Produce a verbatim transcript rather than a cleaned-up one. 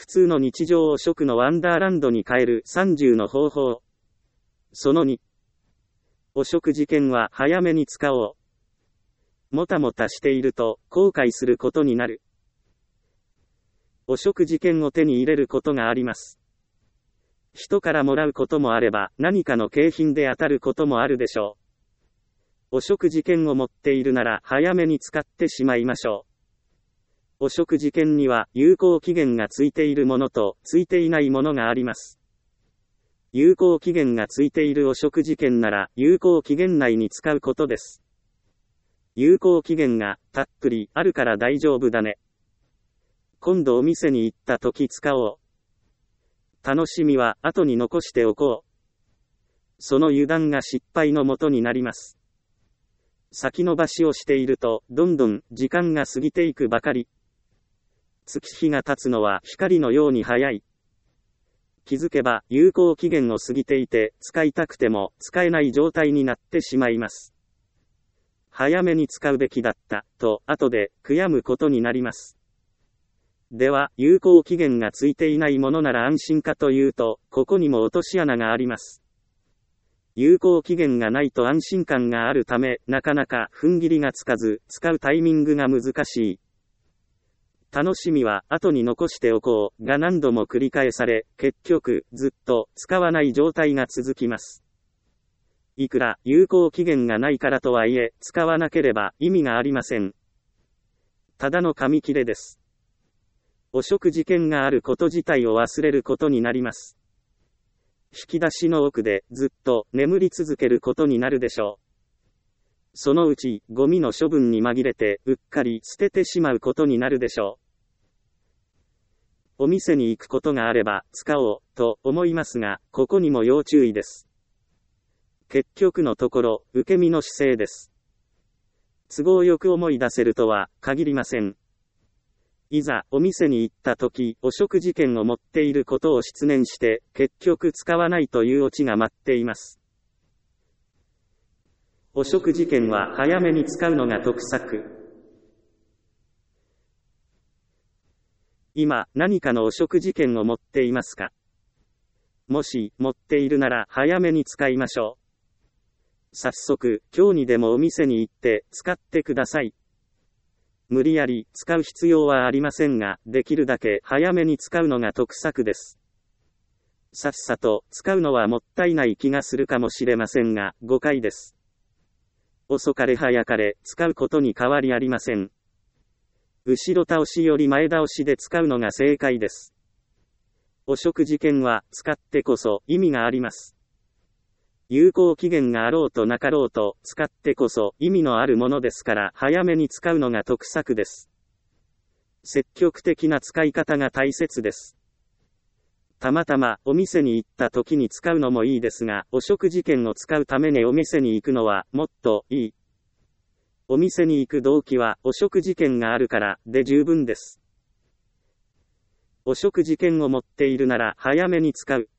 普通の日常を食のワンダーランドに変えるさんじゅうの方法。そのに。お食事券は早めに使おう。もたもたしていると後悔することになる。お食事券を手に入れることがあります。人からもらうこともあれば何かの景品で当たることもあるでしょう。お食事券を持っているなら早めに使ってしまいましょう。お食事券には有効期限がついているものとついていないものがあります。有効期限がついているお食事券なら有効期限内に使うことです。有効期限がたっぷりあるから大丈夫だね。今度お店に行った時使おう。楽しみは後に残しておこう。その油断が失敗のもとになります。先延ばしをしているとどんどん時間が過ぎていくばかり。月日が経つのは光のように早い。気づけば有効期限を過ぎていて使いたくても使えない状態になってしまいます。早めに使うべきだったと後で悔やむことになります。では有効期限がついていないものなら安心かというとここにも落とし穴があります。有効期限がないと安心感があるためなかなか踏ん切りがつかず使うタイミングが難しい。楽しみは後に残しておこうが何度も繰り返され、結局ずっと使わない状態が続きます。いくら有効期限がないからとはいえ、使わなければ意味がありません。ただの紙切れです。お食事券があること自体を忘れることになります。引き出しの奥でずっと眠り続けることになるでしょう。そのうちゴミの処分に紛れてうっかり捨ててしまうことになるでしょう。お店に行くことがあれば使おうと思いますが、ここにも要注意です。結局のところ、受け身の姿勢です。都合よく思い出せるとは限りません。いざお店に行った時、お食事券を持っていることを失念して、結局使わないというオチが待っています。お食事券は早めに使うのが得策。今、何かのお食事券を持っていますか？もし、持っているなら早めに使いましょう。早速、今日にでもお店に行って使ってください。無理やり使う必要はありませんが、できるだけ早めに使うのが得策です。さっさと使うのはもったいない気がするかもしれませんが、誤解です。遅かれ早かれ使うことに変わりありません。後ろ倒しより前倒しで使うのが正解です。お食事券は使ってこそ意味があります。有効期限があろうとなかろうと使ってこそ意味のあるものですから早めに使うのが得策です。積極的な使い方が大切です。たまたまお店に行った時に使うのもいいですが、お食事券を使うためにお店に行くのはもっといい。お店に行く動機はお食事券があるからで十分です。お食事券を持っているなら早めに使う。